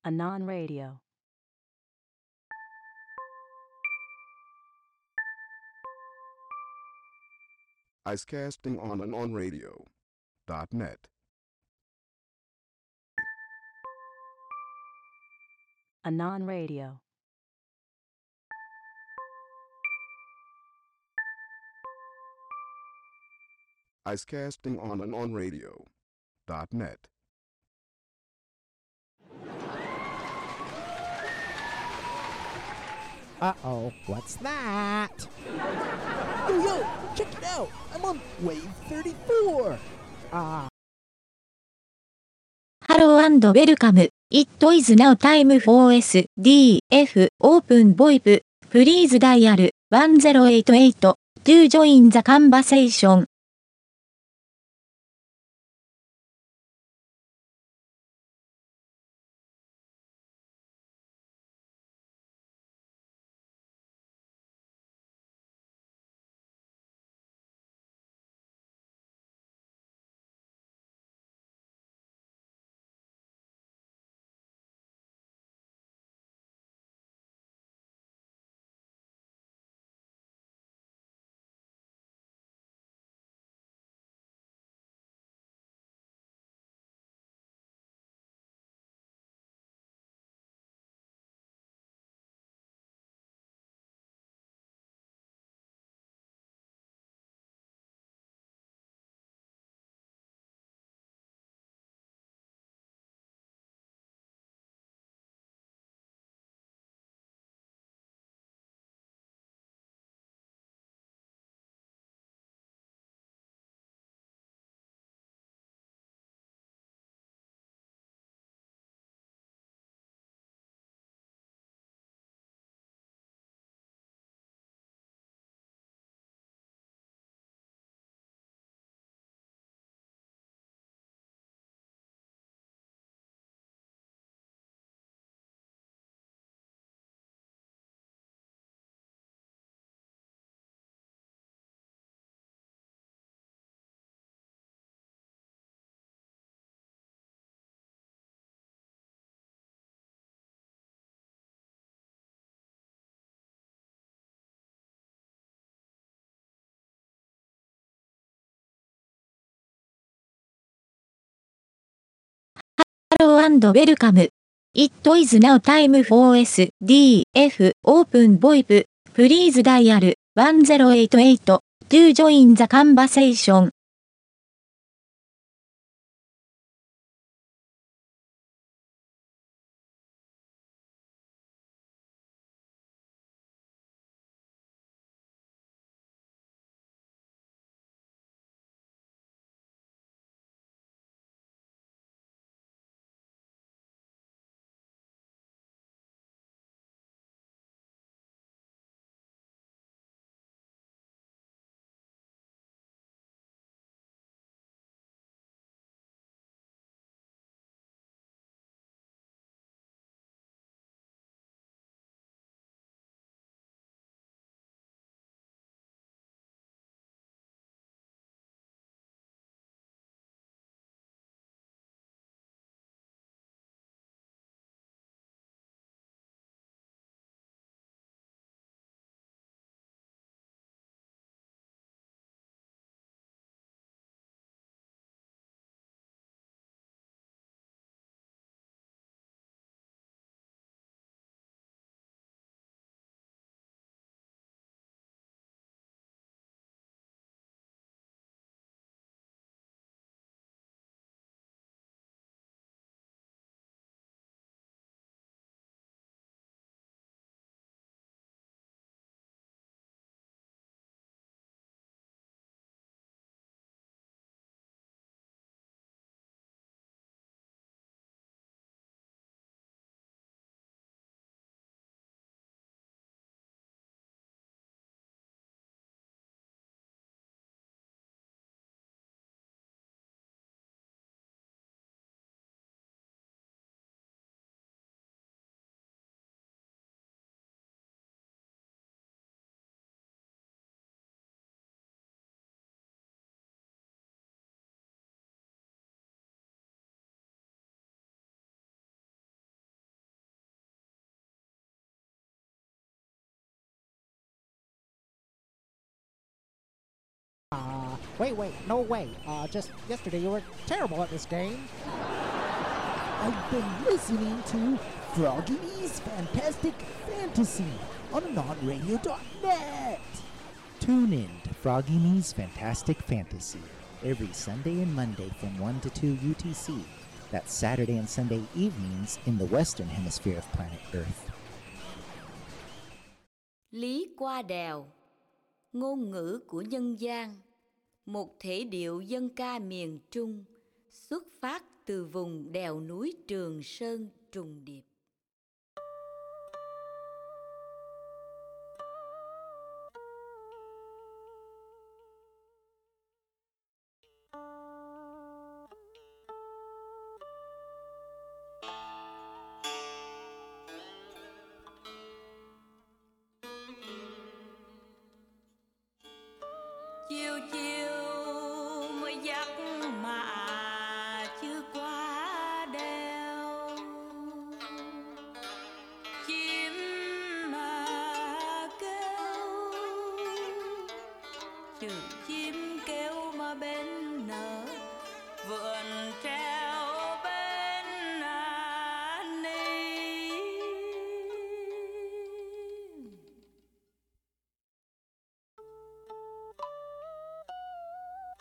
A non-radio. Icecasting on and on radio.net. A non-radio. Icecasting on and on radio.net. Uh-oh, what's that? Yo, check it out! I'm on wave 34! Hello and welcome. It is now time for SDF Open VoIP. Please dial 1088 to join the conversation. Hello and welcome. It is now time for SDF Open VoIP. Please dial 1088 to join the conversation. Wait, no way. Just yesterday you were terrible at this game. I've been listening to Froggy's Fantastic Fantasy on AnonRadio.net. Tune in to Froggy Me's Fantastic Fantasy every Sunday and Monday from 1 to 2 UTC. That's Saturday and Sunday evenings in the Western Hemisphere of planet Earth. Lý qua đèo, ngôn ngữ của nhân gian, một thể điệu dân ca miền Trung, xuất phát từ vùng đèo núi Trường Sơn trùng điệp. Chiều chiều